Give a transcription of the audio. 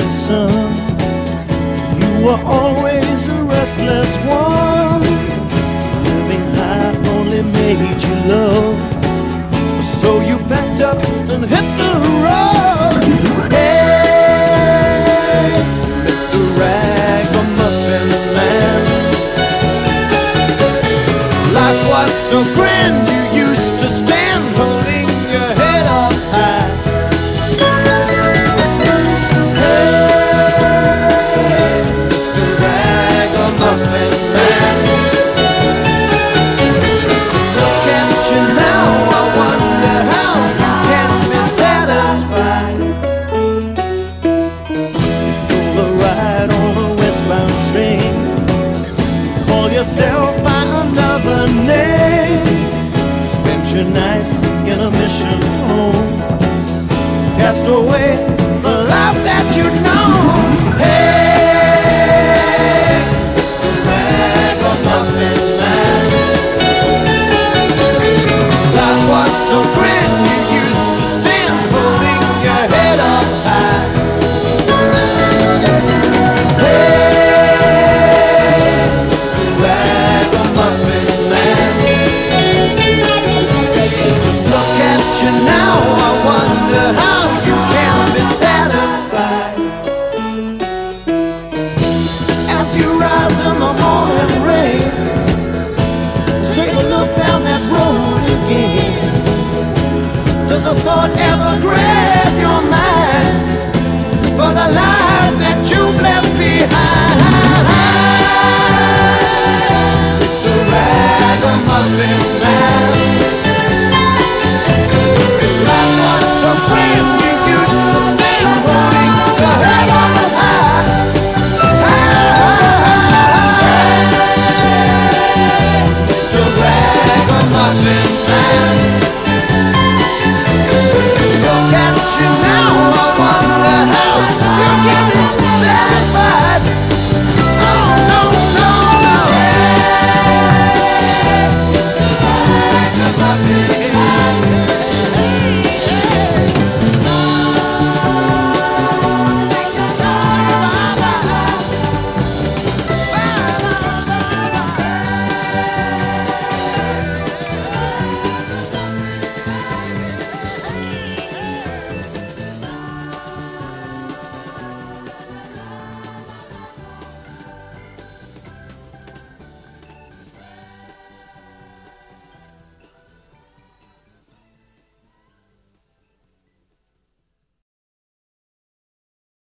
morning sun. You were always a restless one. Living high only made you low. So you packed up and hit the road. Hey, Mr. Ragamuffin Man, life was so grand. You used to stand holding your head up high. Hey, Mr. Ragamuffin Man, just look at you now. I wonder how you can be satisfied. You stole a ride on a westbound train. Call yourself